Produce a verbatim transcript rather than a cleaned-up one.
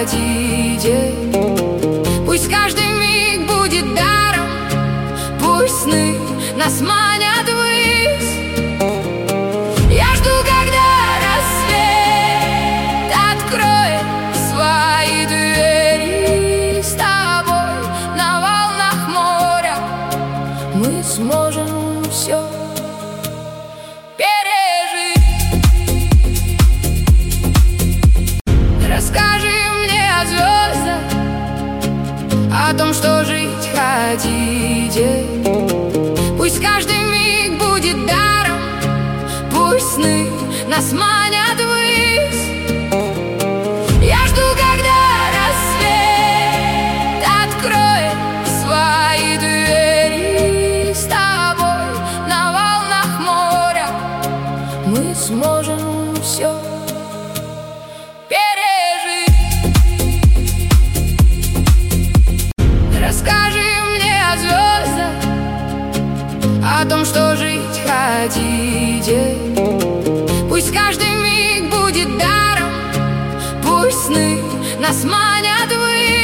ходите. Пусть каждый миг будет даром, пусть сны нас манят ввысь. Я жду, когда рассвет откроет свои двери. С тобой на волнах моря мы сможем все пережить. Расскажи мне о звездах, о том, что жить хотите. Пусть каждый миг будет даром, пусть сны нас манят ввысь. Я жду, когда рассвет откроет свои двери. С тобой на волнах моря мы сможем все пережить. Расскажи мне о звездах, о том, что жить хотите. Пусть каждый миг будет даром, пусть сны нас манят.